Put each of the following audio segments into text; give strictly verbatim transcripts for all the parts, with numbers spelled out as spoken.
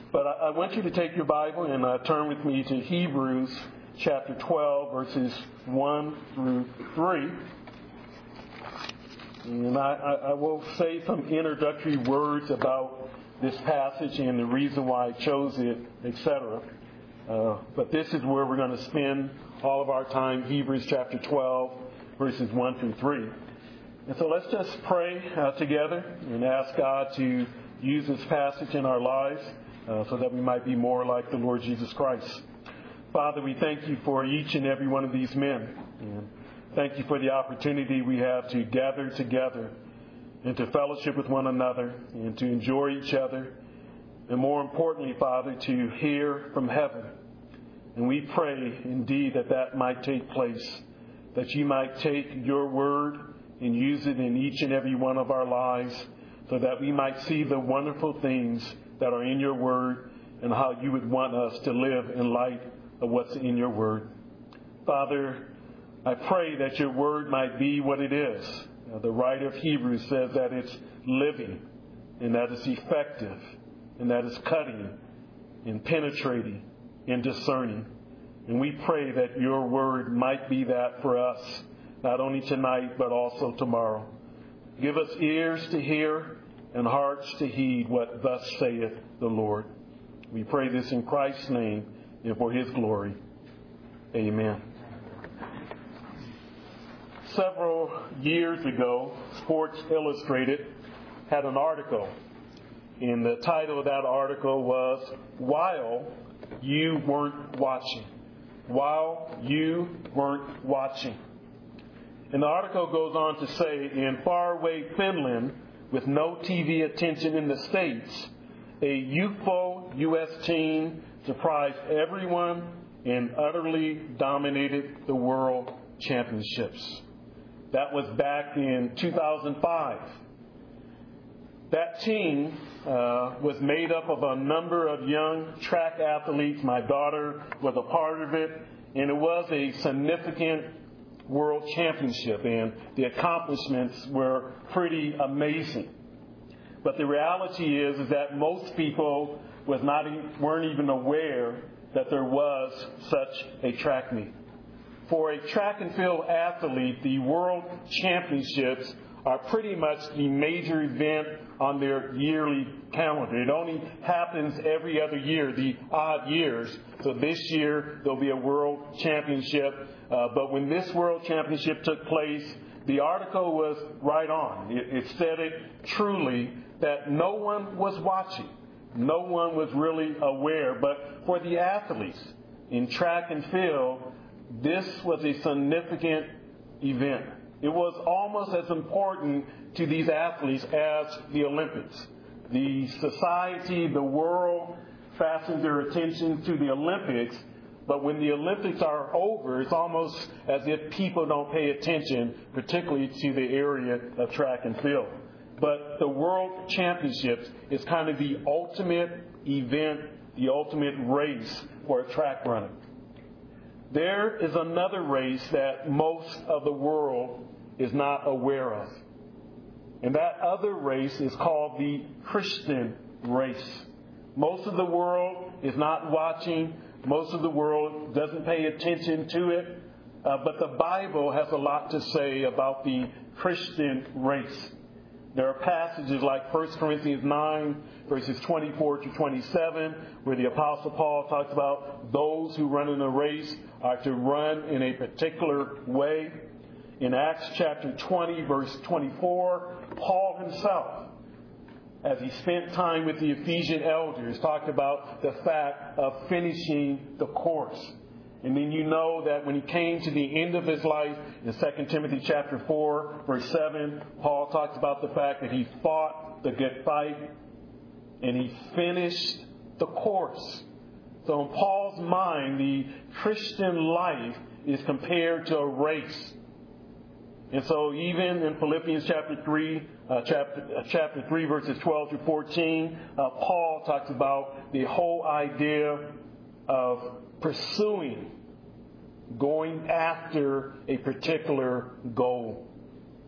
But I, I want you to take your Bible and uh, turn with me to Hebrews chapter twelve, verses one through three. And I, I, I will say some introductory words about this passage and the reason why I chose it, et cetera. Uh, but this is where we're going to spend all of our time, Hebrews chapter twelve, verses one through three. And so let's just pray uh, together and ask God to use this passage in our lives uh, so that we might be more like the Lord Jesus Christ. Father, we thank you for each and every one of these men. And thank you for the opportunity we have to gather together and to fellowship with one another and to enjoy each other. And more importantly, Father, to hear from heaven. And we pray indeed that that might take place, that you might take your word and use it in each and every one of our lives so that we might see the wonderful things that are in your word and how you would want us to live in light of what's in your word. Father, I pray that your word might be what it is. Uh, the writer of Hebrews says that it's living and that it's effective and that it's cutting and penetrating and discerning. And we pray that your word might be that for us, not only tonight, but also tomorrow. Give us ears to hear and hearts to heed what thus saith the Lord. We pray this in Christ's name and for his glory. Amen. Several years ago, Sports Illustrated had an article, and the title of that article was, While You Weren't Watching. While You Weren't Watching. And the article goes on to say, in faraway Finland, with no T V attention in the States, a youthful U S team surprised everyone and utterly dominated the World Championships. That was back in two thousand five. That team uh, was made up of a number of young track athletes. My daughter was a part of it, and it was a significant World Championship, and the accomplishments were pretty amazing. But the reality is, is that most people was not weren't even aware that there was such a track meet. For a track and field athlete, the World Championships are pretty much the major event on their yearly calendar. It only happens every other year, the odd years. So this year, there'll be a World Championship. Uh, but when this World Championship took place, the article was right on. It, it said it truly that no one was watching. No one was really aware. But for the athletes in track and field, this was a significant event. It was almost as important to these athletes as the Olympics. The society, the world fastened their attention to the Olympics, but when the Olympics are over, it's almost as if people don't pay attention, particularly to the area of track and field. But the World Championships is kind of the ultimate event, the ultimate race for a track runner. There is another race that most of the world is not aware of. And that other race is called the Christian race. Most of the world is not watching. Most of the world doesn't pay attention to it. Uh, but the Bible has a lot to say about the Christian race. There are passages like First Corinthians nine, verses twenty-four to twenty-seven, where the Apostle Paul talks about those who run in a race are to run in a particular way. In Acts chapter twenty, verse twenty-four, Paul himself, as he spent time with the Ephesian elders, talked about the fact of finishing the course. And then you know that when he came to the end of his life, in Second Timothy chapter four, verse seven, Paul talks about the fact that he fought the good fight and he finished the course. So in Paul's mind, the Christian life is compared to a race. And so even in Philippians chapter three, uh, chapter, uh, chapter three, verses twelve to fourteen, uh, Paul talks about the whole idea of pursuing, going after a particular goal.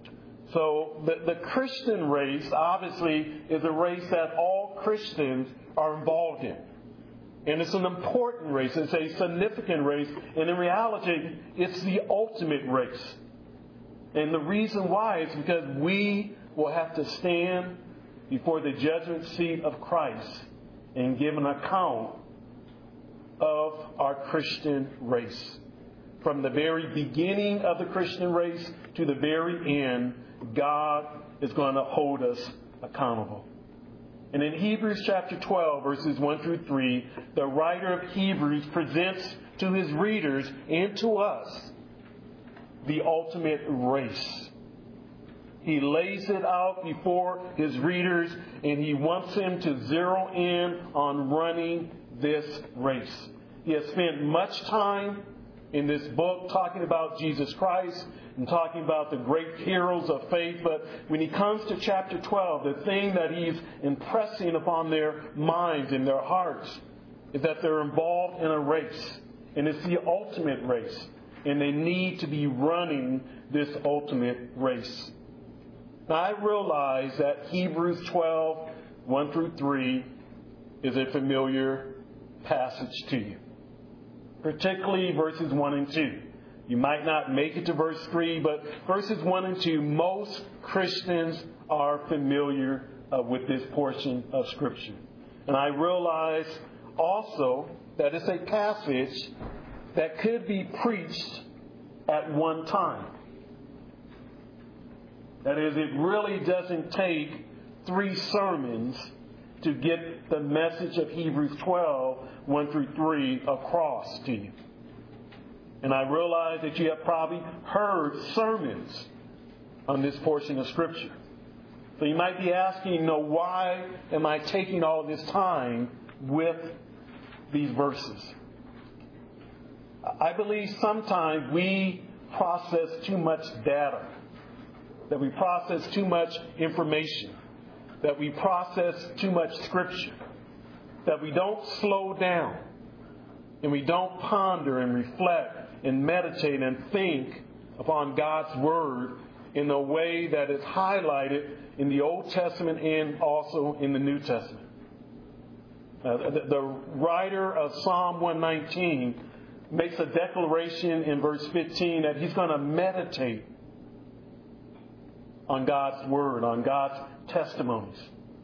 So the, the Christian race, obviously, is a race that all Christians are involved in. And it's an important race. It's a significant race. And in reality, it's the ultimate race. And the reason why is because we will have to stand before the judgment seat of Christ and give an account of our Christian race. From the very beginning of the Christian race to the very end, God is going to hold us accountable. And in Hebrews chapter twelve, verses one through three, the writer of Hebrews presents to his readers and to us the ultimate race. He lays it out before his readers, and he wants them to zero in on running this race. He has spent much time in this book talking about Jesus Christ and talking about the great heroes of faith. But when he comes to chapter twelve, the thing that he's impressing upon their minds and their hearts is that they're involved in a race. And it's the ultimate race. And they need to be running this ultimate race. Now, I realize that Hebrews twelve, one through three is a familiar passage to you. Particularly verses one and two. You might not make it to verse three, but verses one and two, most Christians are familiar uh, with this portion of Scripture. And I realize also that it's a passage that could be preached at one time. That is, it really doesn't take three sermons to get the message of Hebrews twelve, one through three across to you. And I realize that you have probably heard sermons on this portion of Scripture. So you might be asking, you know, why am I taking all this time with these verses? I believe sometimes we process too much data, that we process too much information, that we process too much Scripture, that we don't slow down and we don't ponder and reflect and meditate and think upon God's Word in a way that is highlighted in the Old Testament and also in the New Testament. Uh, the, the writer of Psalm one nineteen makes a declaration in verse fifteen that he's going to meditate on God's Word, on God's testimonies.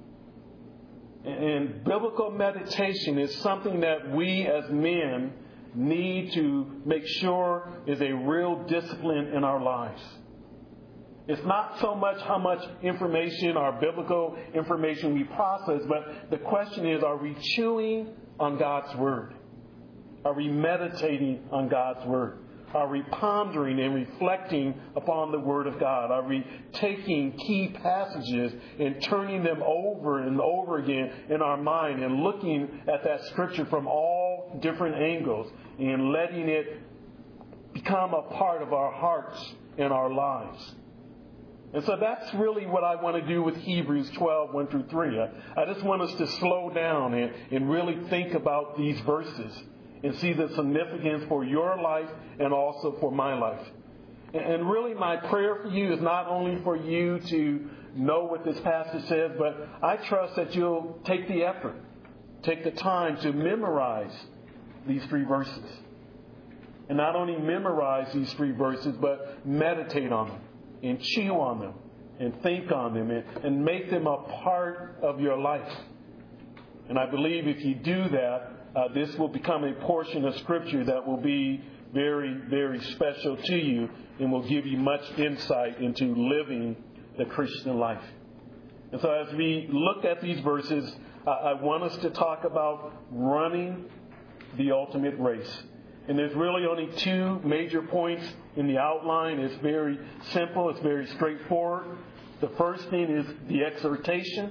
And biblical meditation is something that we as men need to make sure is a real discipline in our lives. It's not so much how much information or biblical information we process, but the question is, are we chewing on God's Word? Are we meditating on God's Word? Are we pondering and reflecting upon the Word of God? Are we taking key passages and turning them over and over again in our mind and looking at that Scripture from all different angles and letting it become a part of our hearts and our lives? And so that's really what I want to do with Hebrews twelve, one through three. I, I just want us to slow down and, and really think about these verses and see the significance for your life and also for my life. And really my prayer for you is not only for you to know what this passage says, but I trust that you'll take the effort, take the time to memorize these three verses. And not only memorize these three verses, but meditate on them and chew on them and think on them and, and make them a part of your life. And I believe if you do that, Uh, this will become a portion of Scripture that will be very, very special to you and will give you much insight into living the Christian life. And so as we look at these verses, uh, I want us to talk about running the ultimate race. And there's really only two major points in the outline. It's very simple. It's very straightforward. The first thing is the exhortation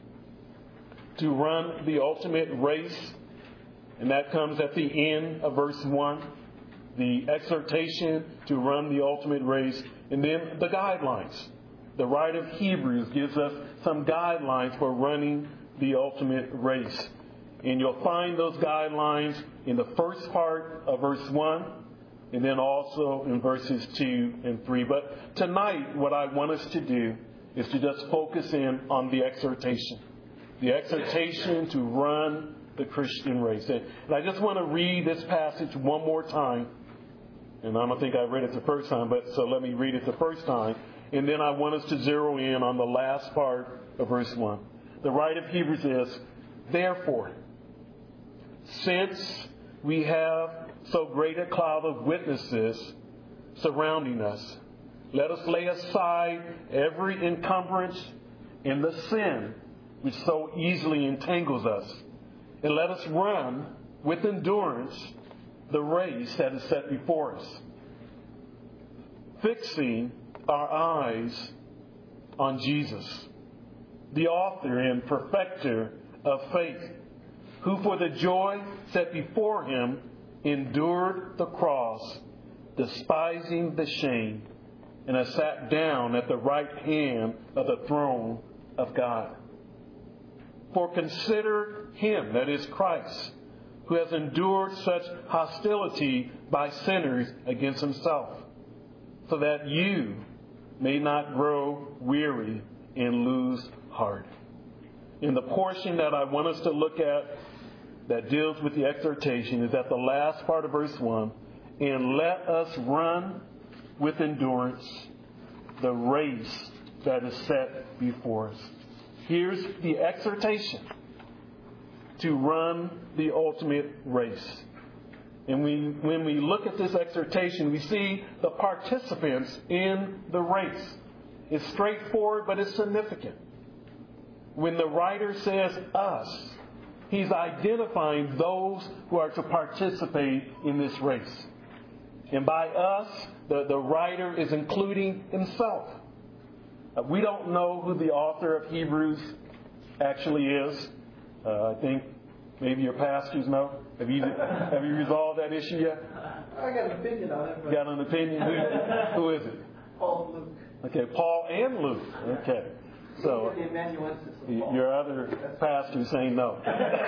to run the ultimate race. And that comes at the end of verse one. The exhortation to run the ultimate race. And then the guidelines. The writer of Hebrews gives us some guidelines for running the ultimate race. And you'll find those guidelines in the first part of verse one. And then also in verses two and three. But tonight, what I want us to do is to just focus in on the exhortation. the exhortation to run the Christian race. And, and I just want to read this passage one more time. And I don't think I read it the first time, but so let me read it the first time. And then I want us to zero in on the last part of verse one. The writer of Hebrews is, therefore, since we have so great a cloud of witnesses surrounding us, let us lay aside every encumbrance and the sin which so easily entangles us, and let us run with endurance the race that is set before us, fixing our eyes on Jesus, the author and perfecter of faith, who for the joy set before him endured the cross, despising the shame, and has sat down at the right hand of the throne of God. For consider him, that is Christ, who has endured such hostility by sinners against himself, so that you may not grow weary and lose heart. In the portion that I want us to look at that deals with the exhortation is at the last part of verse one. And let us run with endurance the race that is set before us. Here's the exhortation to run the ultimate race. And we, when we look at this exhortation, we see the participants in the race. It's straightforward, but it's significant. When the writer says us, he's identifying those who are to participate in this race. And by us, the, the writer is including himself. Uh, we don't know who the author of Hebrews actually is. Uh, I think maybe your pastors know. Have you have you resolved that issue yet? I got an opinion on it. You got an opinion? Who, who is it? Paul and Luke. Okay, Paul and Luke. Okay. So your other pastor's saying no.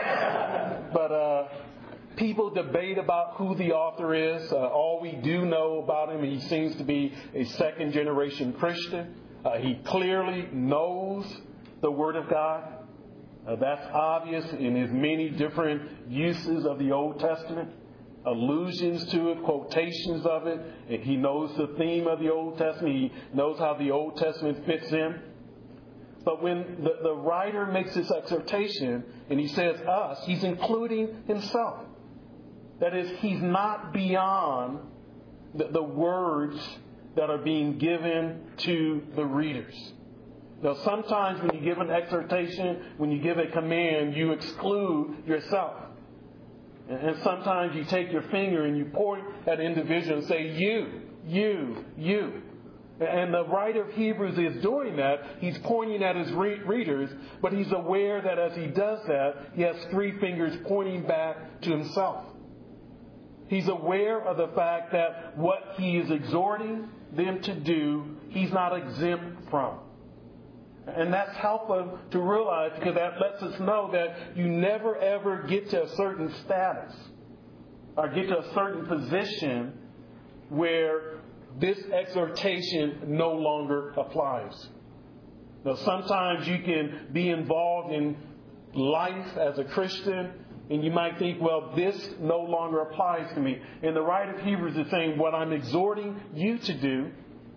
But uh, people debate about who the author is. Uh, all we do know about him, he seems to be a second generation Christian. Uh, he clearly knows the Word of God. Uh, that's obvious in his many different uses of the Old Testament, allusions to it, quotations of it. He knows the theme of the Old Testament. He knows how the Old Testament fits in. But when the, the writer makes this exhortation and he says us, he's including himself. That is, he's not beyond the, the words that are being given to the readers. Now, sometimes when you give an exhortation, when you give a command, you exclude yourself. And sometimes you take your finger and you point at an individual and say, you, you, you. And the writer of Hebrews is doing that. He's pointing at his re- readers, but he's aware that as he does that, he has three fingers pointing back to himself. He's aware of the fact that what he is exhorting them to do, he's not exempt from. And that's helpful to realize, because that lets us know that you never ever get to a certain status or get to a certain position where this exhortation no longer applies. Now, sometimes you can be involved in life as a Christian, and you might think, well, this no longer applies to me. And the writer of Hebrews is saying, what I'm exhorting you to do,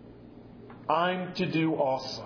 I'm to do also.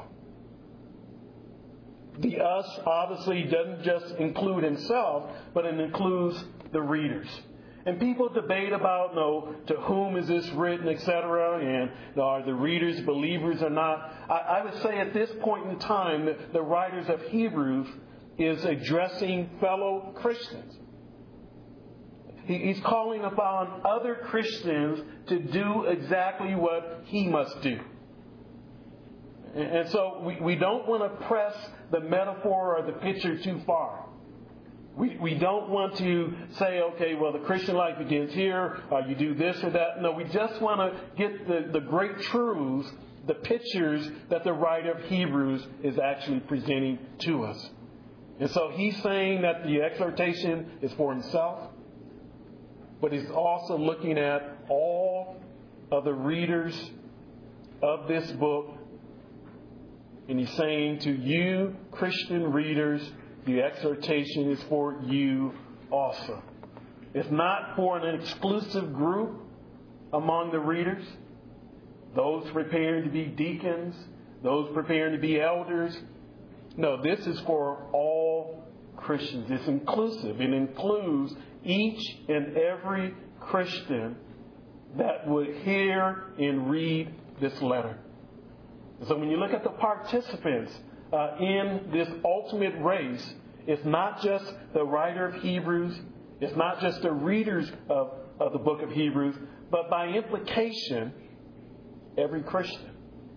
The us obviously doesn't just include himself, but it includes the readers. And people debate about, no, to whom is this written, et cetera, and no, are the readers believers or not. I, I would say at this point in time, the, the writers of Hebrews is addressing fellow Christians. He, he's calling upon other Christians to do exactly what he must do. And, and so we, we don't want to press the metaphor or the picture too far. We we don't want to say, okay, well, the Christian life begins here, or you do this or that. No, we just want to get the, the great truths, the pictures that the writer of Hebrews is actually presenting to us. And so he's saying that the exhortation is for himself, but he's also looking at all of the readers of this book. And he's saying to you, Christian readers, the exhortation is for you also. It's not for an exclusive group among the readers, those preparing to be deacons, those preparing to be elders. No, this is for all Christians. It's inclusive. It includes each and every Christian that would hear and read this letter. So when you look at the participants uh, in this ultimate race, it's not just the writer of Hebrews, it's not just the readers of, of the book of Hebrews, but by implication, every Christian.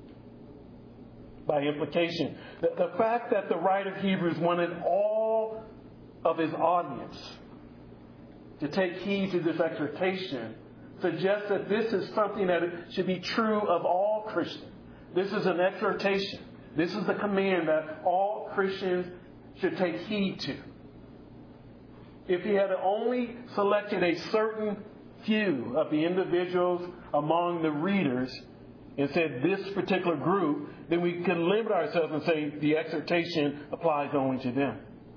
By implication. The, the fact that the writer of Hebrews wanted all of his audience to take heed to this exhortation suggests that this is something that should be true of all Christians. This is an exhortation. This is the command that all Christians should take heed to. If he had only selected a certain few of the individuals among the readers and said this particular group, then we could limit ourselves and say the exhortation applies only to them.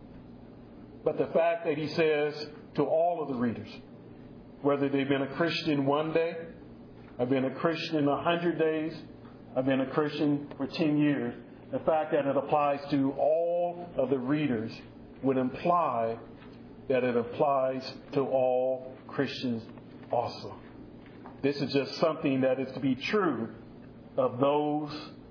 But the fact that he says to all of the readers, whether they've been a Christian one day, I've been a Christian a hundred days, I've been a Christian for ten years, the fact that it applies to all of the readers would imply that it applies to all Christians also. This is just something that is to be true of those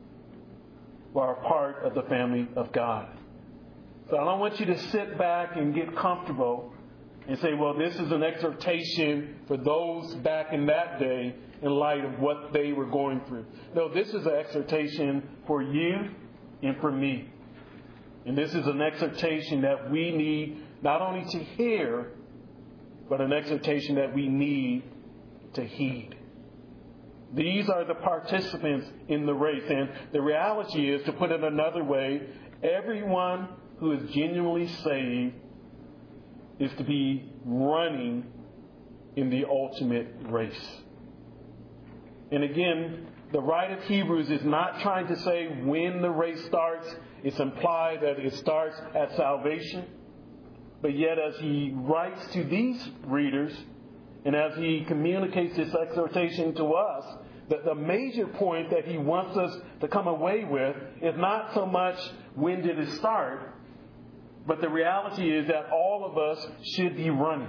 who are a part of the family of God. So I don't want you to sit back and get comfortable and say, well, this is an exhortation for those back in that day in light of what they were going through. No, this is an exhortation for you and for me. And this is an exhortation that we need not only to hear, but an exhortation that we need to heed. These are the participants in the race. And the reality is, to put it another way, everyone who is genuinely saved is to be running in the ultimate race. And again, the writer of Hebrews is not trying to say when the race starts. It's implied that it starts at salvation. But yet, as he writes to these readers, and as he communicates this exhortation to us, that the major point that he wants us to come away with is not so much when did it start, but the reality is that all of us should be running.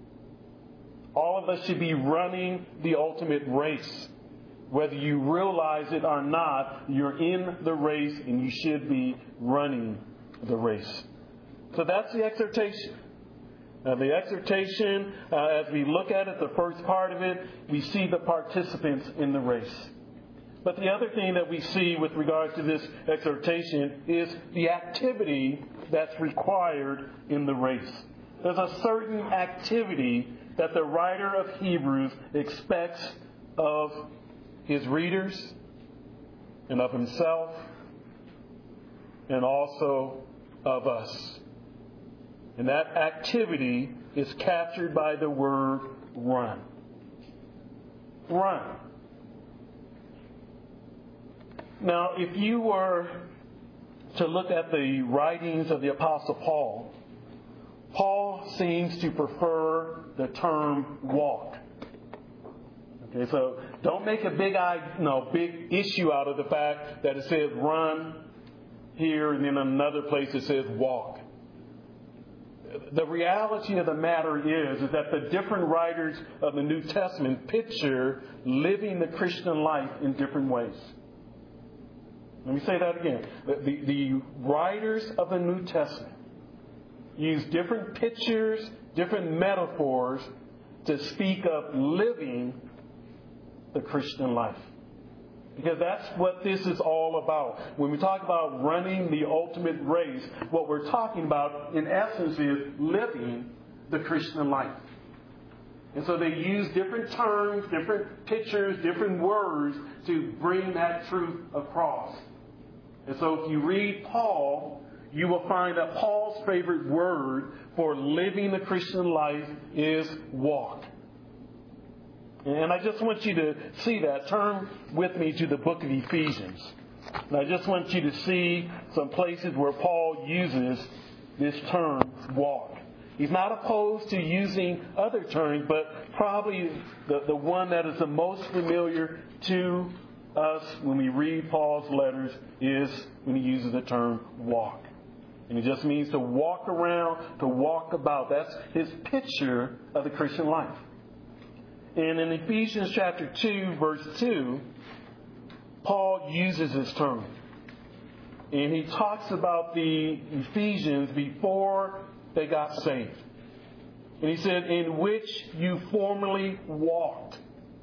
All of us should be running the ultimate race. Whether you realize it or not, you're in the race and you should be running the race. So that's the exhortation. Now, the exhortation, uh, as we look at it, the first part of it, we see the participants in the race. But the other thing that we see with regards to this exhortation is the activity that's required in the race. There's a certain activity that the writer of Hebrews expects of his readers and of himself and also of us. And that activity is captured by the word run. Run. Now, if you were to look at the writings of the Apostle Paul, Paul seems to prefer the term walk. Okay, so don't make a big, no, big issue out of the fact that it says run here and then another place it says walk. The reality of the matter is, is that the different writers of the New Testament picture living the Christian life in different ways. Let me say that again. The, the, the writers of the New Testament use different pictures, different metaphors to speak of living the Christian life. Because that's what this is all about. When we talk about running the ultimate race, what we're talking about, in essence, is living the Christian life. And so they use different terms, different pictures, different words to bring that truth across. And so if you read Paul, you will find that Paul's favorite word for living the Christian life is walk. And I just want you to see that. Turn with me to the book of Ephesians. And I just want you to see some places where Paul uses this term, walk. He's not opposed to using other terms, but probably the, the one that is the most familiar to us when we read Paul's letters is when he uses the term walk. And it just means to walk around, to walk about. That's his picture of the Christian life. And in Ephesians chapter two, verse two, Paul uses this term. And he talks about the Ephesians before they got saved. And he said, in which you formerly walked.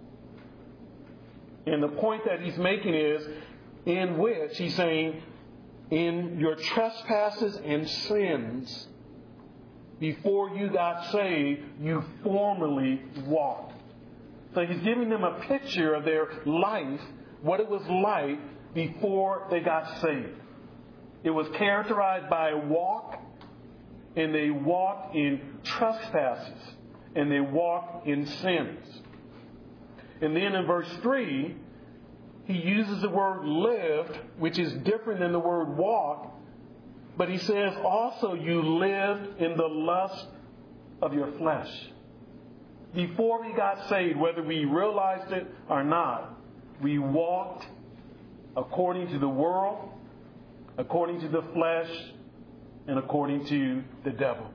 And the point that he's making is, in which, he's saying, in your trespasses and sins, before you got saved, you formerly walked. So he's giving them a picture of their life, what it was like before they got saved. It was characterized by a walk, and they walked in trespasses, and they walked in sins. And then in verse three, he uses the word lived, which is different than the word walk, but he says also you lived in the lust of your flesh. Before we got saved, whether we realized it or not, we walked according to the world, according to the flesh, and according to the devil.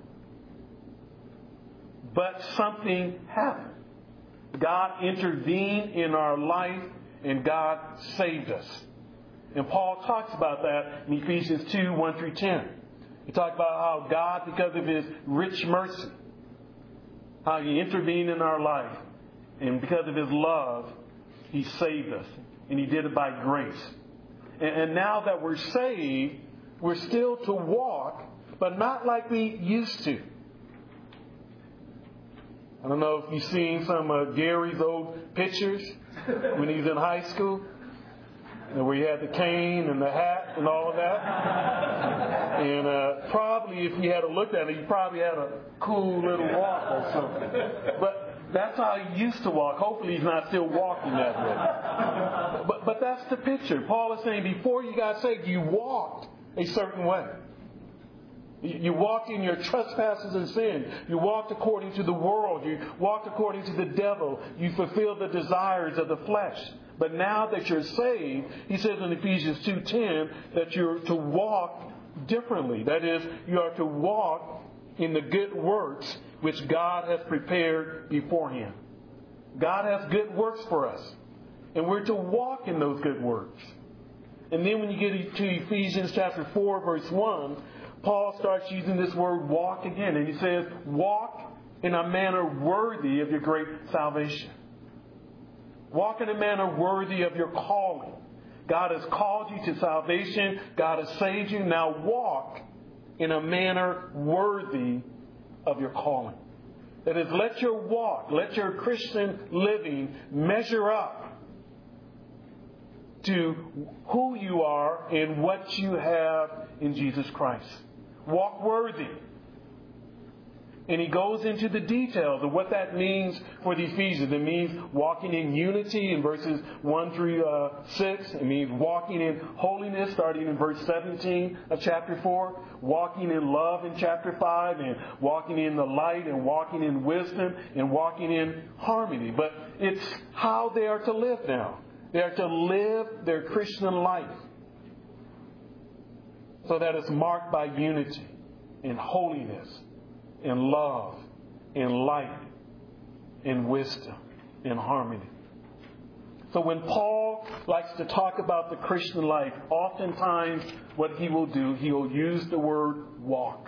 But something happened. God intervened in our life, and God saved us. And Paul talks about that in Ephesians two, one through ten. He talks about how God, because of His rich mercy, how He intervened in our life. And because of His love, He saved us. And He did it by grace. And, and now that we're saved, we're still to walk, but not like we used to. I don't know if you've seen some of Gary's old pictures when he was in high school, where he had the cane and the hat and all of that. And uh, probably if you had looked at it, you probably had a cool little walk or something. But that's how he used to walk. Hopefully he's not still walking that way. But, but that's the picture. Paul is saying before you got saved, you walked a certain way. You walked in your trespasses and sin. You walked according to the world. You walked according to the devil. You fulfilled the desires of the flesh. But now that you're saved, he says in Ephesians two ten that you're to walk differently. That is, you are to walk in the good works which God has prepared beforehand. God has good works for us. And we're to walk in those good works. And then when you get to Ephesians chapter four, verse one, Paul starts using this word walk again. And he says, walk in a manner worthy of your great salvation. Walk in a manner worthy of your calling. God has called you to salvation. God has saved you. Now walk in a manner worthy of your calling. That is, let your walk, let your Christian living measure up to who you are and what you have in Jesus Christ. Walk worthy. And he goes into the details of what that means for the Ephesians. It means walking in unity in verses one through uh, six. It means walking in holiness starting in verse seventeen of chapter four. Walking in love in chapter five. And walking in the light and walking in wisdom and walking in harmony. But it's how they are to live now. They are to live their Christian life so that it's marked by unity and holiness and love and light and wisdom and harmony. So when Paul likes to talk about the Christian life, oftentimes what he will do, he will use the word walk.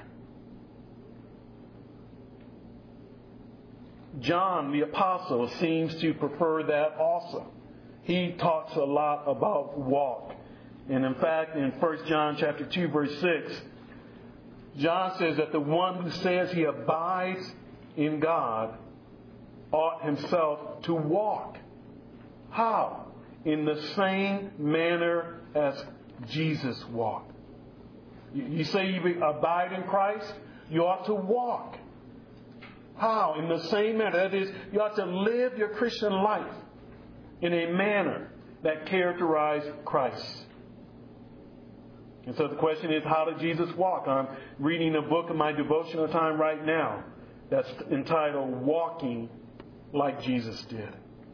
John the Apostle seems to prefer that also. He talks a lot about walk. And in fact, in First John chapter two, verse six, John says that the one who says he abides in God ought himself to walk. How? In the same manner as Jesus walked. You say you abide in Christ, you ought to walk. How? In the same manner. That is, you ought to live your Christian life in a manner that characterized Christ. And so the question is, how did Jesus walk? I'm reading a book in my devotional time right now that's entitled Walking Like Jesus Did.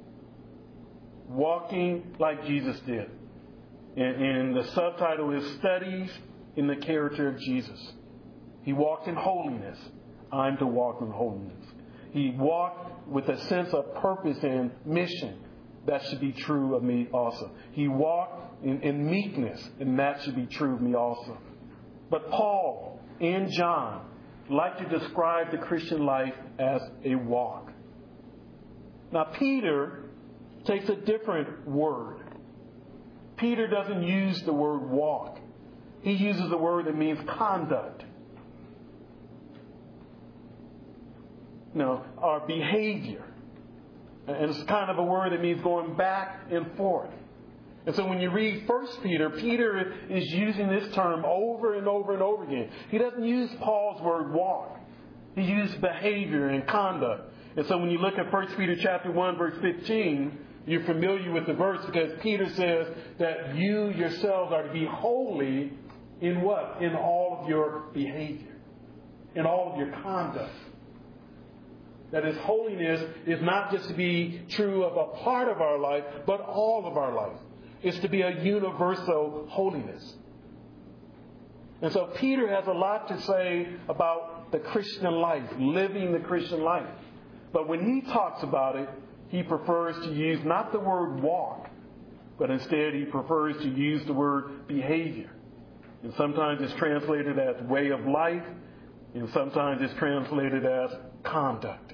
Walking Like Jesus Did. And, and the subtitle is Studies in the Character of Jesus. He walked in holiness. I'm to walk in holiness. He walked with a sense of purpose and mission. That should be true of me also. He walked in, in meekness, and that should be true of me also. But Paul and John like to describe the Christian life as a walk. Now, Peter takes a different word. Peter doesn't use the word walk. He uses a word that means conduct. No, our behavior. And it's kind of a word that means going back and forth. And so when you read First Peter, Peter is using this term over and over and over again. He doesn't use Paul's word walk. He used behavior and conduct. And so when you look at First Peter chapter one, verse fifteen, you're familiar with the verse because Peter says that you yourselves are to be holy in what? In all of your behavior. In all of your conduct. That is, holiness is not just to be true of a part of our life, but all of our life. It's to be a universal holiness. And so Peter has a lot to say about the Christian life, living the Christian life. But when he talks about it, he prefers to use not the word walk, but instead he prefers to use the word behavior. And sometimes it's translated as way of life, and sometimes it's translated as conduct.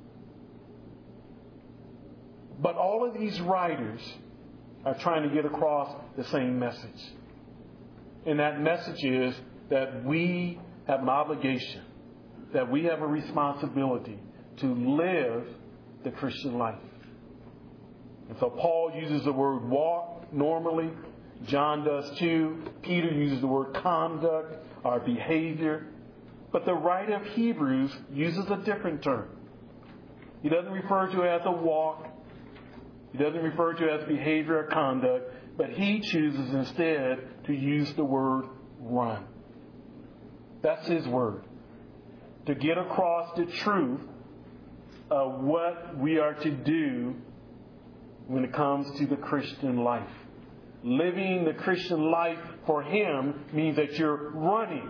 But all of these writers are trying to get across the same message. And that message is that we have an obligation, that we have a responsibility to live the Christian life. And so Paul uses the word walk normally. John does too. Peter uses the word conduct, our behavior. But the writer of Hebrews uses a different term. He doesn't refer to it as a walk. He doesn't refer to it as behavior or conduct. But he chooses instead to use the word run. That's his word. To get across the truth of what we are to do when it comes to the Christian life. Living the Christian life for him means that you're running.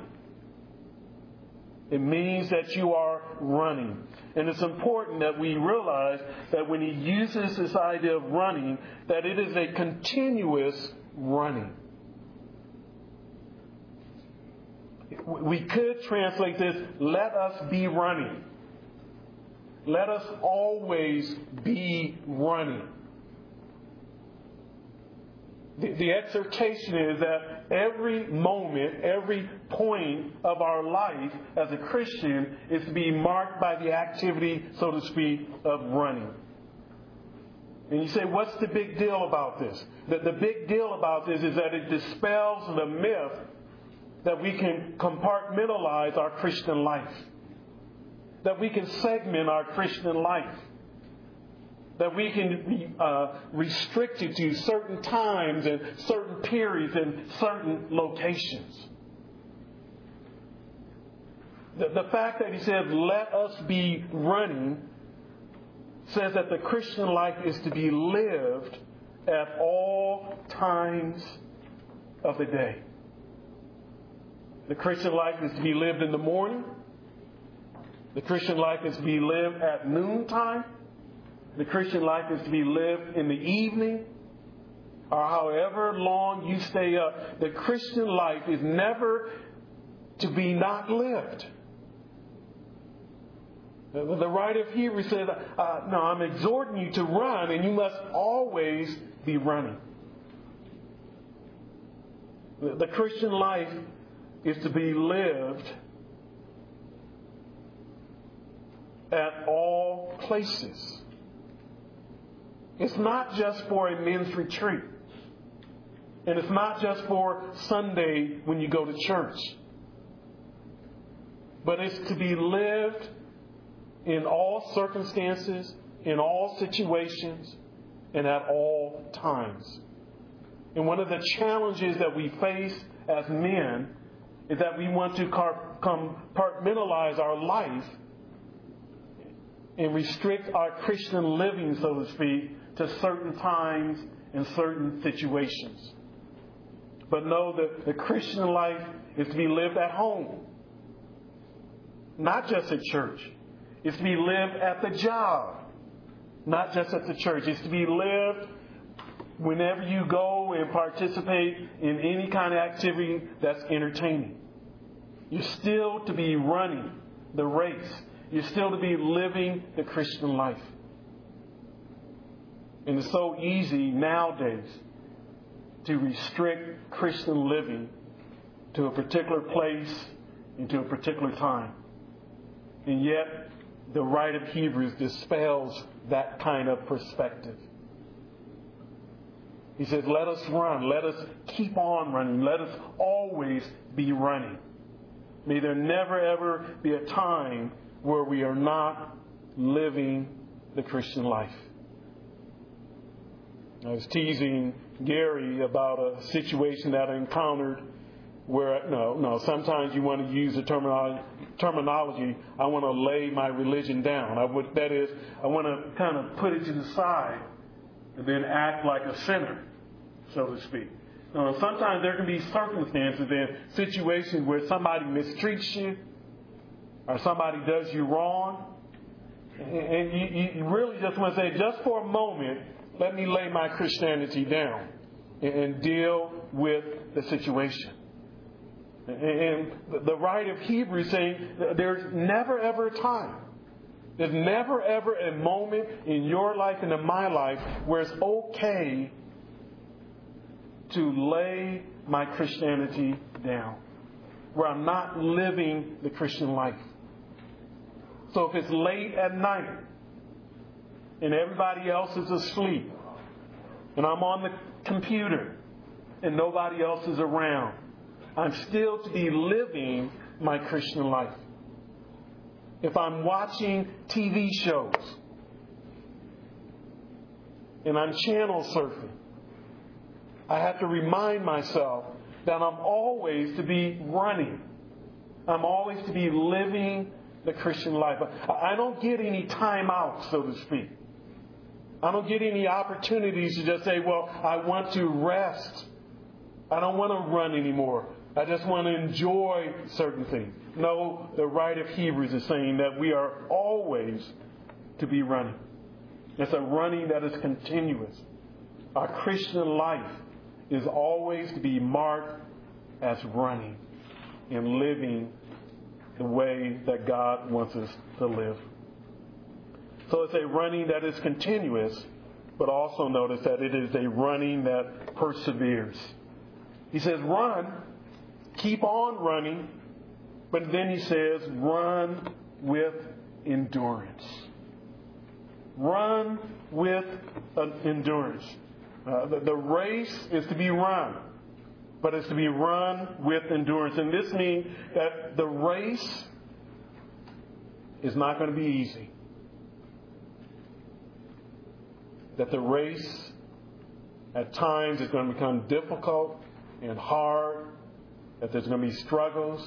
It means that you are running. And it's important that we realize that when he uses this idea of running, that it is a continuous running. We could translate this, let us be running. Let us always be running. The, the exhortation is that every moment, every point of our life as a Christian is to be marked by the activity, so to speak, of running. And you say, what's the big deal about this? The, the big deal about this is that it dispels the myth that we can compartmentalize our Christian life. That we can segment our Christian life. That we can be uh, restricted to certain times and certain periods and certain locations. The, the fact that he says, let us be running, says that the Christian life is to be lived at all times of the day. The Christian life is to be lived in the morning. The Christian life is to be lived at noontime. The Christian life is to be lived in the evening, or however long you stay up. The Christian life is never to be not lived. The, the writer of Hebrews says, uh, no, I'm exhorting you to run, and you must always be running. The, the Christian life is to be lived at all places. It's not just for a men's retreat. And it's not just for Sunday when you go to church. But it's to be lived in all circumstances, in all situations, and at all times. And one of the challenges that we face as men is that we want to compartmentalize our life and restrict our Christian living, so to speak, to certain times and certain situations. But know that the Christian life is to be lived at home, not just at church. It's to be lived at the job, not just at the church. It's to be lived whenever you go and participate in any kind of activity that's entertaining. You're still to be running the race. You're still to be living the Christian life. And it's so easy nowadays to restrict Christian living to a particular place and to a particular time. And yet, the writer of Hebrews dispels that kind of perspective. He says, let us run. Let us keep on running. Let us always be running. May there never, ever be a time where we are not living the Christian life. I was teasing Gary about a situation that I encountered where, no, no, sometimes you want to use the terminology, terminology I want to lay my religion down. I would, that is, I want to kind of put it to the side and then act like a sinner, so to speak. Now, sometimes there can be circumstances and situations where somebody mistreats you or somebody does you wrong. And you, you really just want to say, just for a moment, let me lay my Christianity down and deal with the situation. And the writer of Hebrews saying there's never ever a time, there's never ever a moment in your life and in my life where it's okay to lay my Christianity down, where I'm not living the Christian life. So if it's late at night and everybody else is asleep and I'm on the computer and nobody else is around, I'm still to be living my Christian life. If I'm watching T V shows and I'm channel surfing, I have to remind myself that I'm always to be running. I'm always to be living the Christian life. I don't get any time out, so to speak. I don't get any opportunities to just say, well, I want to rest. I don't want to run anymore. I just want to enjoy certain things. No, the writer of Hebrews is saying that we are always to be running. It's a running that is continuous. Our Christian life is always to be marked as running and living the way that God wants us to live. So it's a running that is continuous, but also notice that it is a running that perseveres. He says, run, keep on running, but then he says, run with endurance. Run with endurance. Uh, the, the race is to be run, but it's to be run with endurance. And this means that the race is not going to be easy. That the race at times is going to become difficult and hard, that there's going to be struggles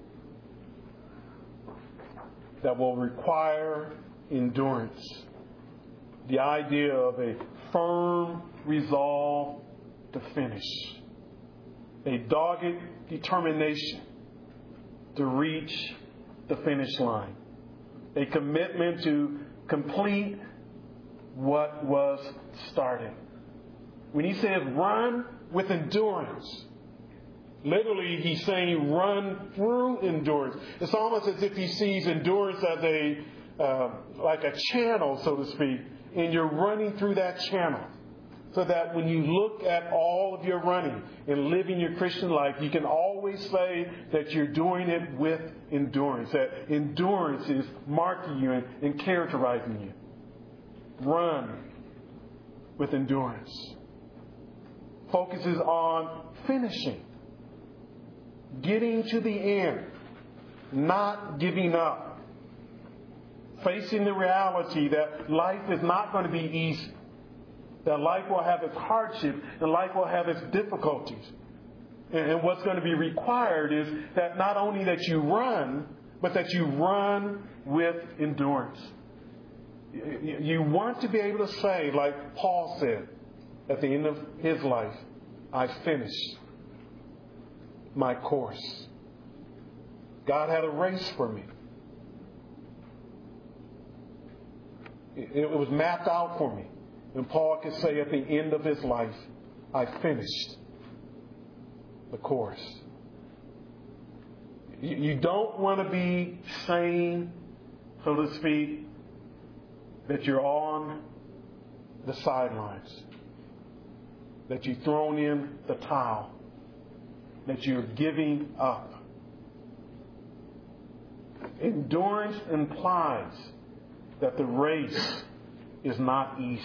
that will require endurance. The idea of a firm resolve to finish. A dogged determination to reach the finish line. A commitment to complete what was started. When he says run with endurance, literally he's saying run through endurance. It's almost as if he sees endurance as a uh, like a channel, so to speak, and you're running through that channel. So that when you look at all of your running and living your Christian life, you can always say that you're doing it with endurance. That endurance is marking you and, and characterizing you. Run with endurance. Focuses on finishing. Getting to the end. Not giving up. Facing the reality that life is not going to be easy. That life will have its hardship and life will have its difficulties. And what's going to be required is that not only that you run, but that you run with endurance. You want to be able to say, like Paul said at the end of his life, I finished my course. God had a race for me. It was mapped out for me. And Paul could say at the end of his life, I finished the course. You don't want to be saying, so to speak, that you're on the sidelines, that you've thrown in the towel, that you're giving up. Endurance implies that the race is not easy.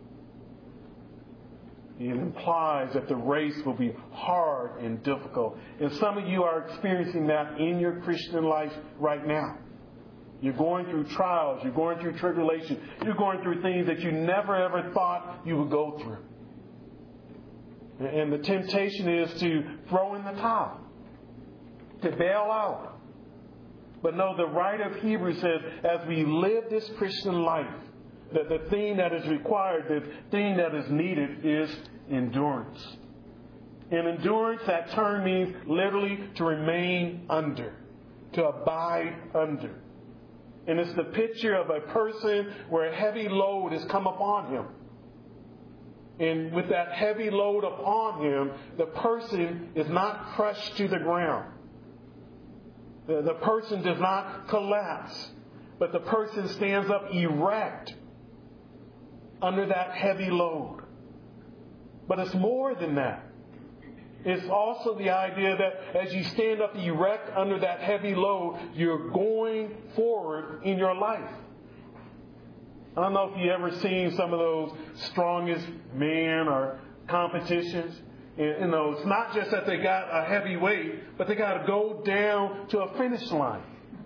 It implies that the race will be hard and difficult. And some of you are experiencing that in your Christian life right now. You're going through trials. You're going through tribulation. You're going through things that you never ever thought you would go through. And the temptation is to throw in the towel, to bail out. But no, the writer of Hebrews says, as we live this Christian life, that the thing that is required, the thing that is needed is endurance. And endurance, that term means literally to remain under, to abide under. And it's the picture of a person where a heavy load has come upon him. And with that heavy load upon him, the person is not crushed to the ground. The, the person does not collapse, but the person stands up erect under that heavy load. But it's more than that. It's also the idea that as you stand up erect under that heavy load, you're going forward in your life. I don't know if you've ever seen some of those strongest men or competitions. And, you know, it's not just that they got a heavy weight, but they got to go down to a finish line.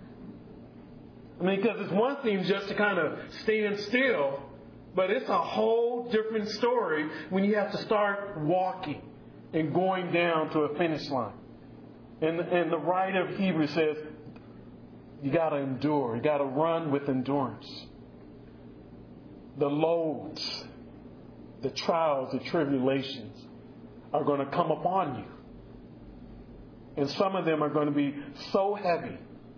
I mean, because it's one thing just to kind of stand still, but it's a whole different story when you have to start walking and going down to a finish line. And, and the writer of Hebrews says, you got to endure. You got to run with endurance. The loads, the trials, the tribulations are going to come upon you. And some of them are going to be so heavy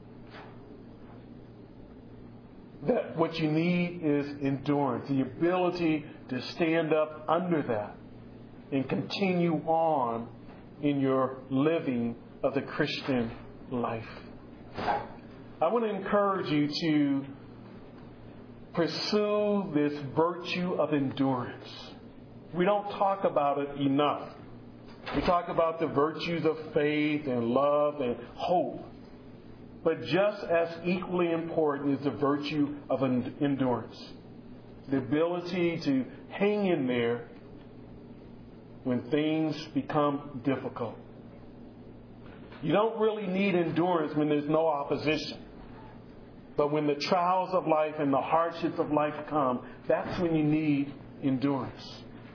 that what you need is endurance, the ability to stand up under that and continue on in your living of the Christian life. I want to encourage you to pursue this virtue of endurance. We don't talk about it enough. We talk about the virtues of faith and love and hope. But just as equally important is the virtue of endurance. The ability to hang in there when things become difficult. You don't really need endurance when there's no opposition. But when the trials of life and the hardships of life come, that's when you need endurance.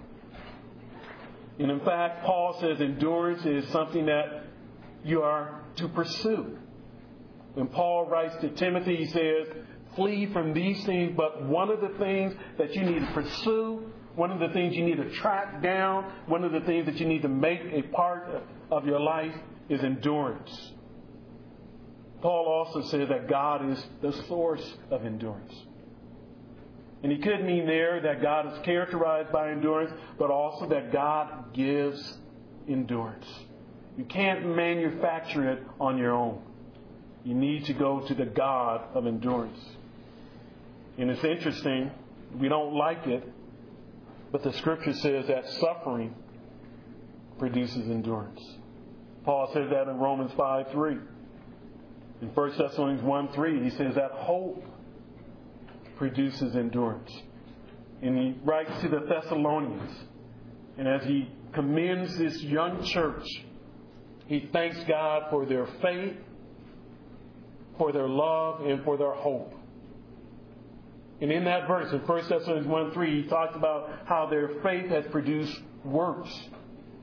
And in fact, Paul says endurance is something that you are to pursue. When Paul writes to Timothy, he says, flee from these things, but one of the things that you need to pursue, one of the things you need to track down, one of the things that you need to make a part of your life is endurance. Paul also says that God is the source of endurance. And he could mean there that God is characterized by endurance, but also that God gives endurance. You can't manufacture it on your own. You need to go to the God of endurance. And it's interesting, we don't like it, but the Scripture says that suffering produces endurance. Paul says that in Romans five three. In First Thessalonians one three, he says that hope produces endurance. And he writes to the Thessalonians, and as he commends this young church, he thanks God for their faith, for their love, and for their hope. And in that verse, in First Thessalonians one three, he talks about how their faith has produced works.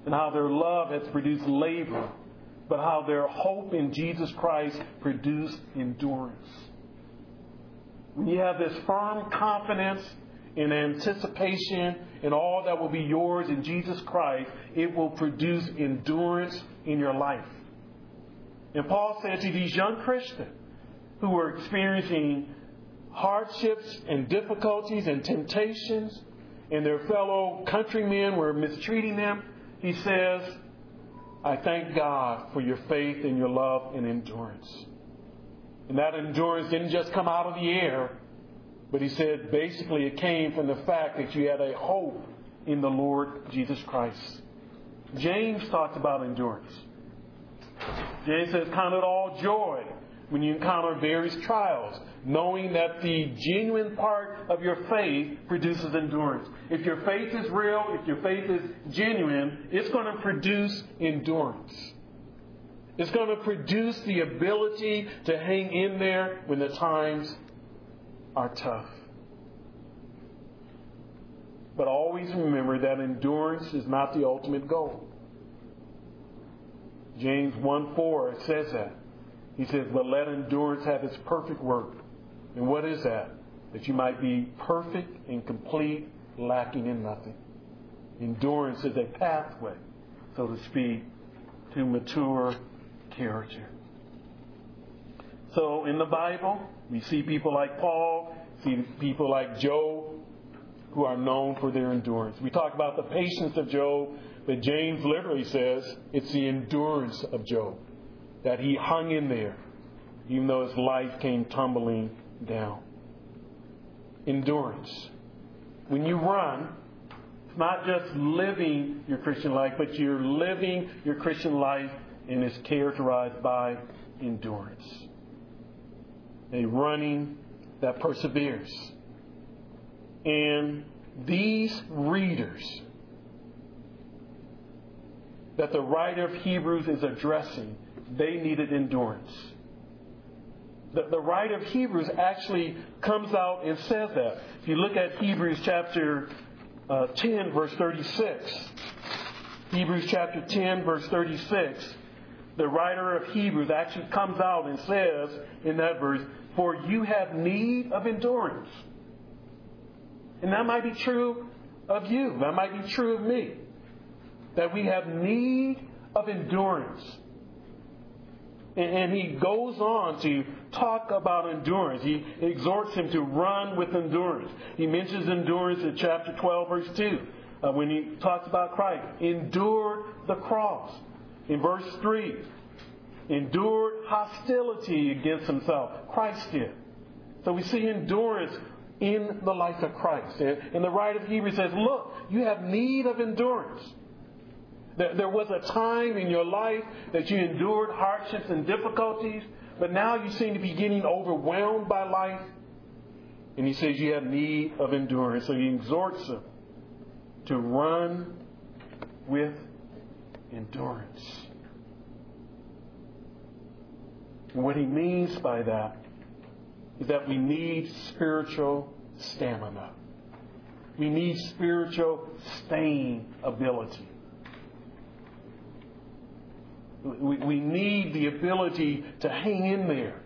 and how their love has produced labor, but how their hope in Jesus Christ produced endurance. When you have this firm confidence and anticipation in all that will be yours in Jesus Christ, it will produce endurance in your life. And Paul said to these young Christians who were experiencing hardships and difficulties and temptations, and their fellow countrymen were mistreating them, he says, I thank God for your faith and your love and endurance. And that endurance didn't just come out of the air, but he said basically it came from the fact that you had a hope in the Lord Jesus Christ. James talks about endurance. James says, count it all joy when you encounter various trials, knowing that the genuine part of your faith produces endurance. If your faith is real, if your faith is genuine, it's going to produce endurance. It's going to produce the ability to hang in there when the times are tough. But always remember that endurance is not the ultimate goal. James one four says that. He says, but let endurance have its perfect work. And what is that? That you might be perfect and complete, lacking in nothing. Endurance is a pathway, so to speak, to mature character. So in the Bible, we see people like Paul, see people like Job, who are known for their endurance. We talk about the patience of Job, but James literally says it's the endurance of Job, that he hung in there, even though his life came tumbling down. Endurance. When you run, it's not just living your Christian life, but you're living your Christian life, and it's characterized by endurance. A running that perseveres. And these readers that the writer of Hebrews is addressing, they needed endurance. The, the writer of Hebrews actually comes out and says that. If you look at Hebrews chapter uh, ten, verse thirty-six, Hebrews chapter ten, verse thirty-six, the writer of Hebrews actually comes out and says in that verse, for you have need of endurance. And that might be true of you. That might be true of me. That we have need of endurance. And he goes on to talk about endurance. He exhorts him to run with endurance. He mentions endurance in chapter twelve, verse two, uh, when he talks about Christ. Endured the cross. In verse three, endured hostility against himself. Christ did. So we see endurance in the life of Christ. And the writer of Hebrews says, look, you have need of endurance. There was a time in your life that you endured hardships and difficulties, but now you seem to be getting overwhelmed by life. And he says you have need of endurance. So he exhorts them to run with endurance. And what he means by that is that we need spiritual stamina. We need spiritual staying ability. We, we need the ability to hang in there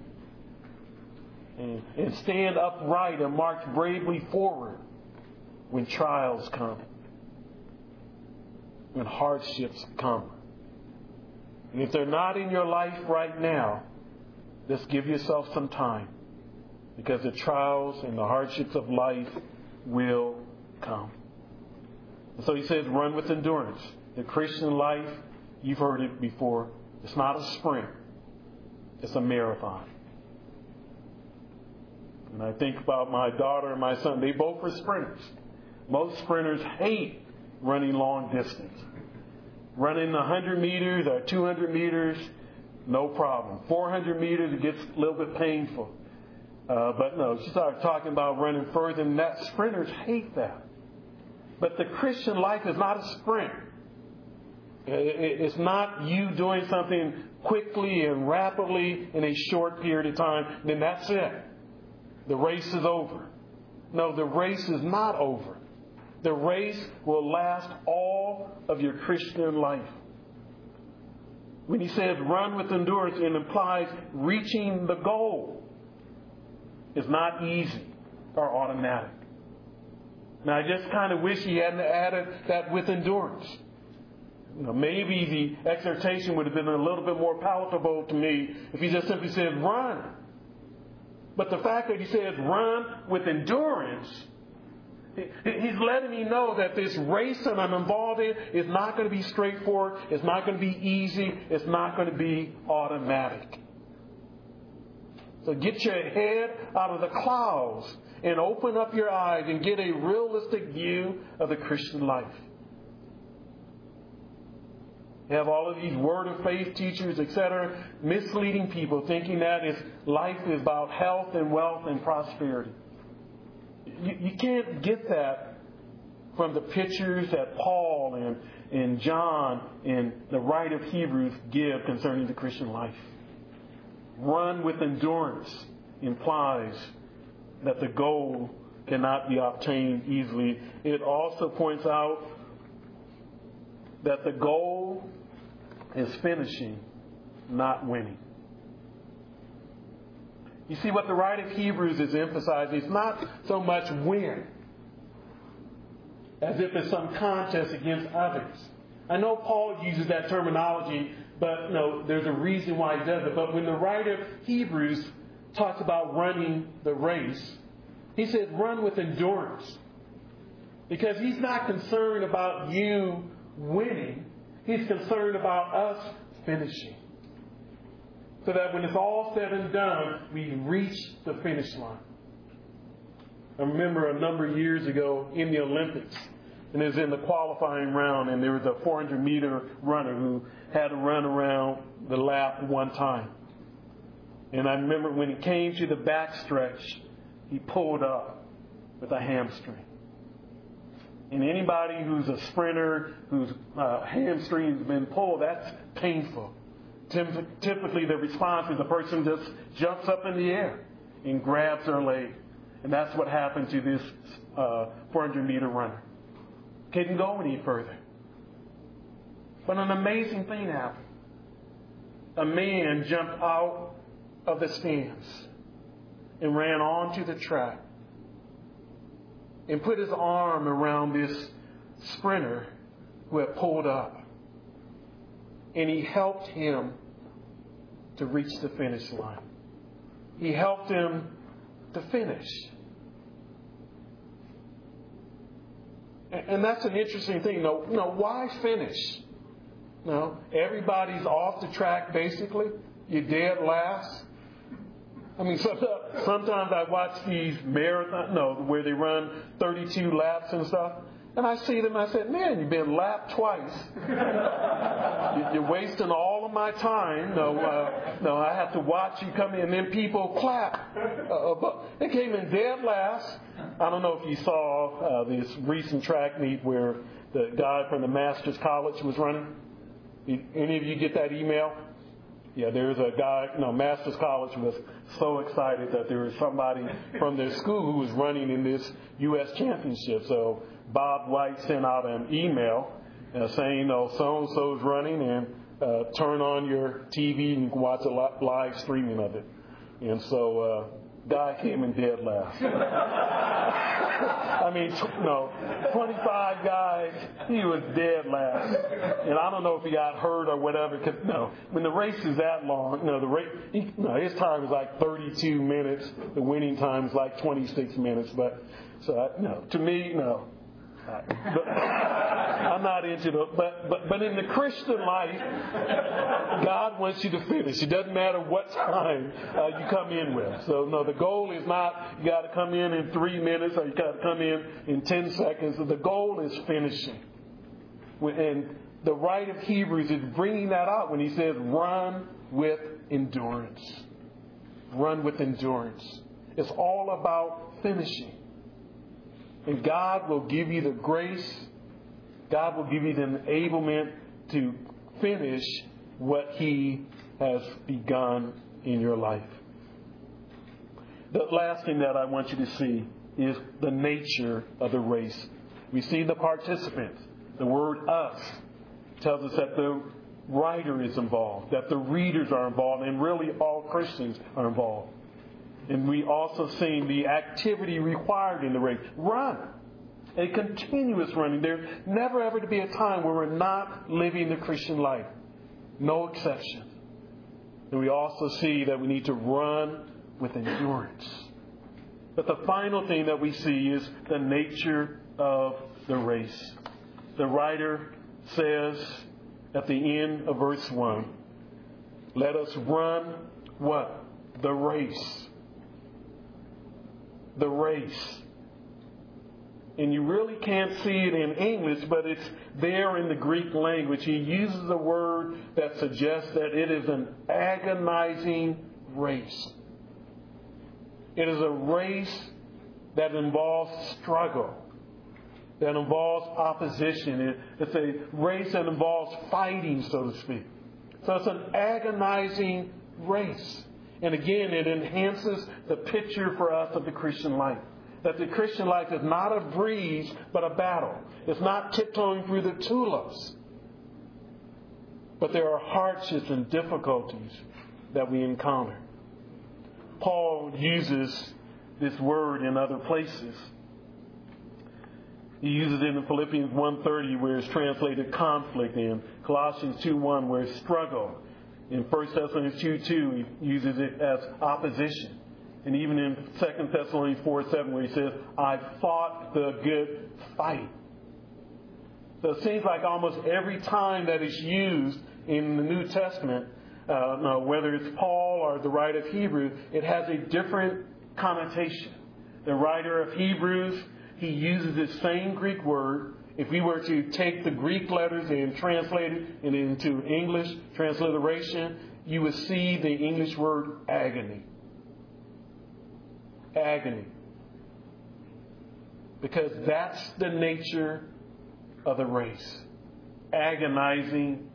and, and stand upright and march bravely forward when trials come, when hardships come. And if they're not in your life right now, just give yourself some time, because the trials and the hardships of life will come. And so he says, run with endurance. The Christian life, you've heard it before, it's not a sprint. It's a marathon. And I think about my daughter and my son. They both are sprinters. Most sprinters hate running long distance. Running one hundred meters or two hundred meters, no problem. four hundred meters, it gets a little bit painful. Uh, but no, she started talking about running further than that. Sprinters hate that. But the Christian life is not a sprint. It's not you doing something quickly and rapidly in a short period of time, then that's it. The race is over. No, the race is not over. The race will last all of your Christian life. When he says run with endurance, it implies reaching the goal. It's not easy or automatic. Now, I just kind of wish he hadn't added that with endurance. You know, maybe the exhortation would have been a little bit more palatable to me if he just simply said run. But the fact that he says run with endurance, he's letting me know that this race that I'm involved in is not going to be straightforward. It's not going to be easy. It's not going to be automatic. So get your head out of the clouds and open up your eyes and get a realistic view of the Christian life. You have all of these word of faith teachers, et cetera, misleading people, thinking that is, life is about health and wealth and prosperity. You, you can't get that from the pictures that Paul and, and John and the writer of Hebrews give concerning the Christian life. Run with endurance implies that the goal cannot be obtained easily. It also points out that the goal is finishing, not winning. You see, what the writer of Hebrews is emphasizing is not so much win, as if it's some contest against others. I know Paul uses that terminology, but no, there's a reason why he does it. But when the writer of Hebrews talks about running the race, he says run with endurance. Because he's not concerned about you winning. He's concerned about us finishing. So that when it's all said and done, we reach the finish line. I remember a number of years ago in the Olympics, and it was in the qualifying round, and there was a four hundred meter runner who had to run around the lap one time. And I remember when he came to the backstretch, he pulled up with a hamstring. And anybody who's a sprinter, whose uh, hamstring has been pulled, that's painful. Typically, the response is the person just jumps up in the air and grabs their leg. And that's what happened to this uh, four hundred meter runner. Couldn't go any further. But an amazing thing happened. A man jumped out of the stands and ran onto the track and put his arm around this sprinter who had pulled up. And he helped him to reach the finish line. He helped him to finish. And that's an interesting thing. No, no, why finish? No, everybody's off the track basically. You're dead last. I mean, sometimes, sometimes I watch these marathon, no, where they run thirty-two laps and stuff. And I see them, I said, man, you've been lapped twice. You're wasting all of my time. No, uh, no, I have to watch you come in. And then people clap. Uh, but they came in dead last. I don't know if you saw uh, this recent track meet where the guy from the Masters College was running. Any of you get that email? Yeah, there's a guy, you know, Masters College was so excited that there was somebody from their school who was running in this U S championship. So Bob White sent out an email uh, saying, you know, so-and-so's running, and uh, turn on your T V and you can watch a live streaming of it. And so uh, guy came in dead last. I mean, t- no, twenty-five guys, he was dead last. And I don't know if he got hurt or whatever. Cause, no, when the race is that long, no, the race, he, no, his time is like thirty-two minutes. The winning time is like twenty-six minutes. But so I, no, to me, no. But I'm not into it. But, but but in the Christian life, God wants you to finish. It doesn't matter what time uh, you come in with. So no, the goal is not you got to come in in three minutes or you got to come in in ten seconds. The goal is finishing. And the writer of Hebrews is bringing that out when he says, "Run with endurance." Run with endurance. It's all about finishing. And God will give you the grace, God will give you the enablement to finish what He has begun in your life. The last thing that I want you to see is the nature of the race. We see the participants. The word us tells us that the writer is involved, that the readers are involved, and really all Christians are involved. And we also see the activity required in the race. Run. A continuous running. There's never ever to be a time where we're not living the Christian life. No exception. And we also see that we need to run with endurance. But the final thing that we see is the nature of the race. The writer says at the end of verse one, let us run what? The race. The race. And you really can't see it in English, but it's there in the Greek language. He uses a word that suggests that it is an agonizing race. It is a race that involves struggle, that involves opposition. It, it's a race that involves fighting, so to speak. So it's an agonizing race. And again, it enhances the picture for us of the Christian life. That the Christian life is not a breeze, but a battle. It's not tiptoeing through the tulips. But there are hardships and difficulties that we encounter. Paul uses this word in other places. He uses it in Philippians one thirty where it's translated conflict, in Colossians two one where it's struggle. In First Thessalonians two two he uses it as opposition. And even in Second Thessalonians four seven where he says, I fought the good fight. So it seems like almost every time that it's used in the New Testament, uh, no, whether it's Paul or the writer of Hebrews, it has a different connotation. The writer of Hebrews, he uses the same Greek word. If we were to take the Greek letters and translate it into English transliteration, you would see the English word agony. Agony. Because that's the nature of the race. Agonizing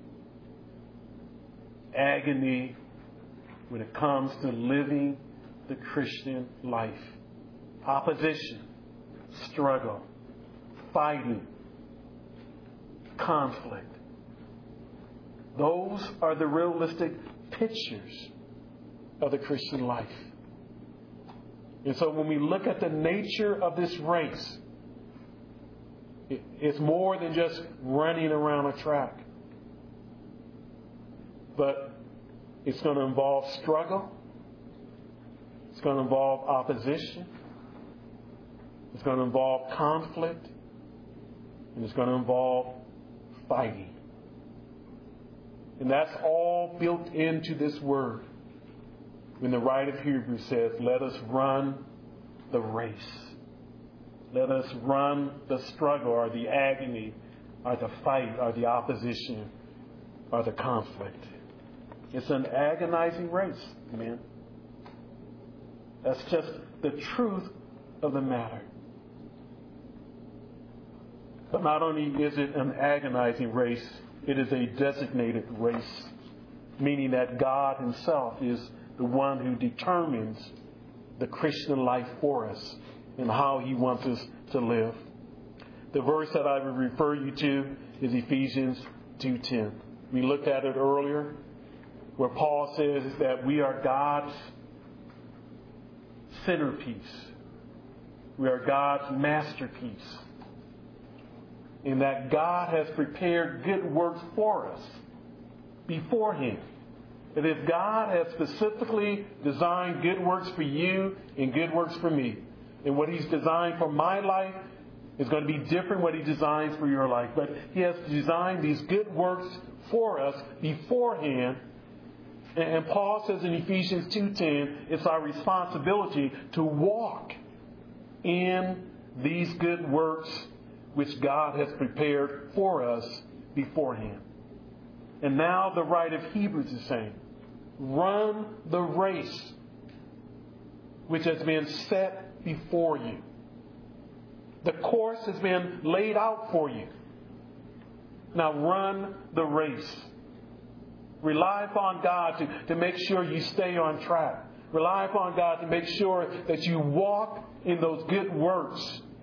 agony when it comes to living the Christian life. Opposition, struggle, fighting, conflict. Those are the realistic pictures of the Christian life. And so when we look at the nature of this race, it's more than just running around a track. But it's going to involve struggle. It's going to involve opposition. It's going to involve conflict. And it's going to involve fighting. And that's all built into this word. When the writer of Hebrews says, let us run the race. Let us run the struggle or the agony or the fight or the opposition or the conflict. It's an agonizing race, man. That's just the truth of the matter. But not only is it an agonizing race, it is a designated race, meaning that God Himself is the one who determines the Christian life for us and how He wants us to live. The verse that I would refer you to is Ephesians two ten. We looked at it earlier, where Paul says that we are God's centerpiece. We are God's masterpiece. And that God has prepared good works for us beforehand. That if God has specifically designed good works for you and good works for me, and what He's designed for my life is going to be different what He designs for your life. But He has designed these good works for us beforehand. And Paul says in Ephesians two ten, it's our responsibility to walk in these good works which God has prepared for us beforehand. And now the writer of Hebrews is saying, run the race which has been set before you. The course has been laid out for you. Now run the race. Rely upon God to, to make sure you stay on track. Rely upon God to make sure that you walk in those good works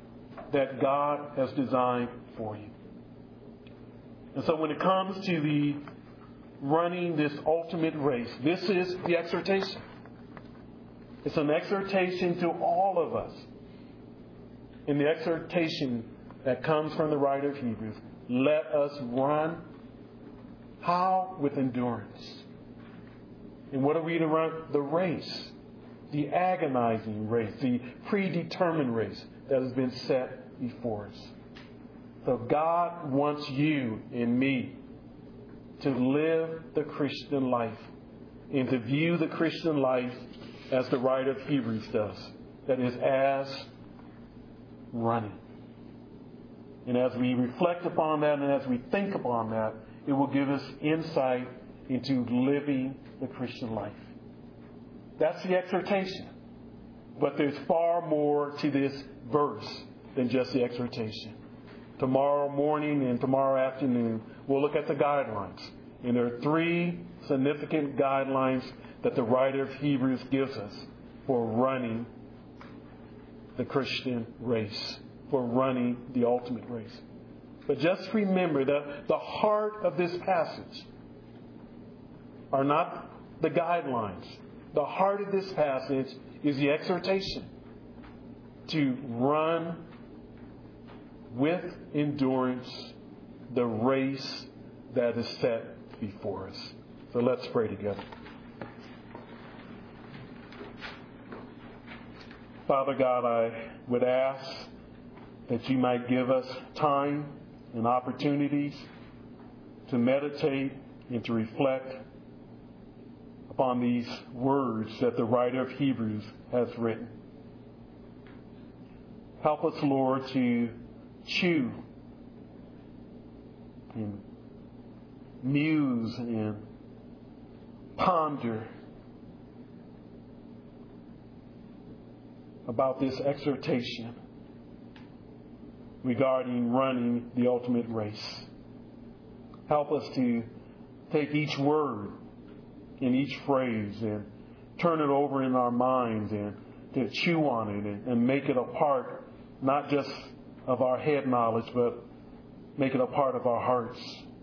that God has designed for you. And so when it comes to the running this ultimate race, this is the exhortation. It's an exhortation to all of us. And the exhortation that comes from the writer of Hebrews, let us run. How? With endurance. And what are we to run? The race. The agonizing race. The predetermined race that has been set before us. So God wants you and me to live the Christian life and to view the Christian life as the writer of Hebrews does. That is, as running. And as we reflect upon that and as we think upon that, it will give us insight into living the Christian life. That's the exhortation. But there's far more to this verse than just the exhortation. Tomorrow morning and tomorrow afternoon, we'll look at the guidelines. And there are three significant guidelines that the writer of Hebrews gives us for running the Christian race, for running the ultimate race. But just remember that the heart of this passage are not the guidelines. The heart of this passage is the exhortation to run with endurance the race that is set before us. So let's pray together. Father God, I would ask that you might give us time and opportunities to meditate and to reflect upon these words that the writer of Hebrews has written. Help us, Lord, to chew and muse and ponder about this exhortation regarding running the ultimate race. Help us to take each word and each phrase and turn it over in our minds and to chew on it and, and make it a part not just of our head knowledge, but make it a part of our hearts.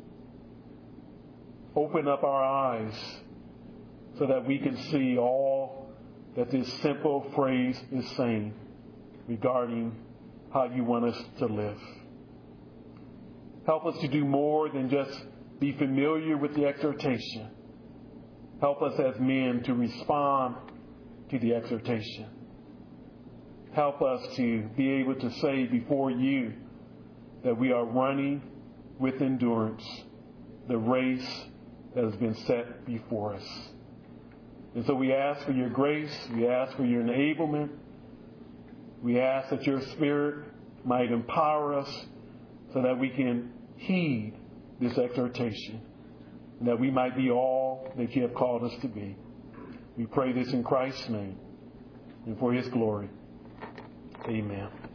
Open up our eyes so that we can see all that this simple phrase is saying regarding how you want us to live. Help us to do more than just be familiar with the exhortation. Help us as men to respond to the exhortation. Help us to be able to say before you that we are running with endurance the race that has been set before us. And so we ask for your grace. We ask for your enablement. We ask that your Spirit might empower us so that we can heed this exhortation and that we might be all that you have called us to be. We pray this in Christ's name and for his glory. Amen.